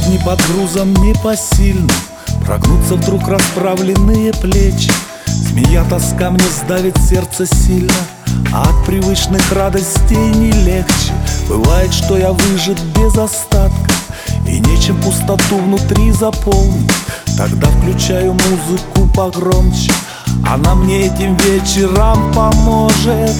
ни под грузом непосильным, прогнутся вдруг расправленные плечи. Змея тоска мне сдавит сердце сильно, а от привычных радостей не легче. Бывает, что я выжат без остатка, и нечем пустоту внутри заполнить. Тогда включаю музыку погромче, она мне этим вечером поможет.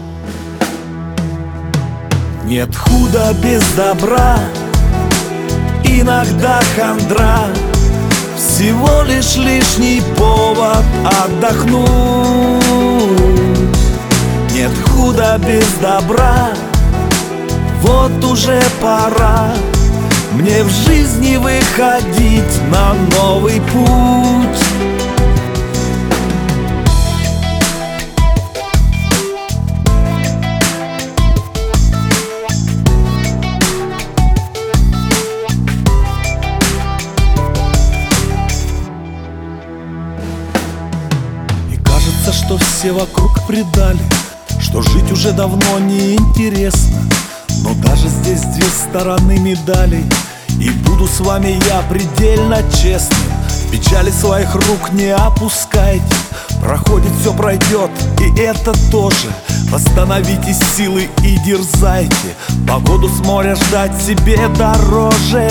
Нет худа без добра, иногда хандра, всего лишь лишний повод отдохнуть. Нет худа без добра, вот уже пора мне в жизни выходить на новый путь. И кажется, что все вокруг предали, что жить уже давно не интересно. Но даже здесь две стороны медали, и буду с вами я предельно честным. Печали своих рук не опускайте, проходит, все пройдет, и это тоже. Восстановитесь силы и дерзайте, погоду с моря ждать себе дороже.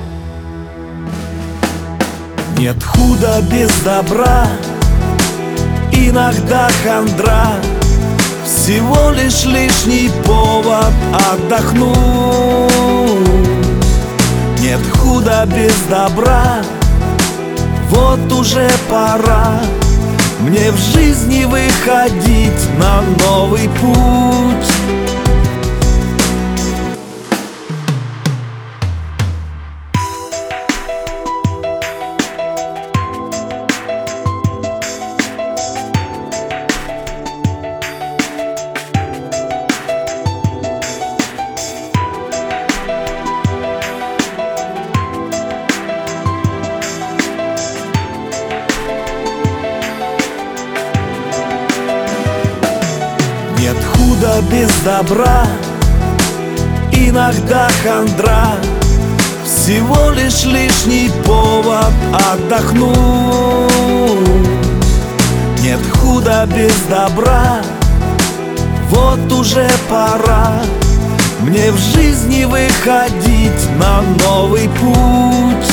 Нет худа без добра, иногда хандра, всего лишь лишний повод отдохнуть. Нет худа без добра, вот уже пора мне в жизни выходить на новый путь. Нет худа без добра, иногда хандра, всего лишь лишний повод отдохнуть. Нет худа без добра, вот уже пора мне в жизни выходить на новый путь.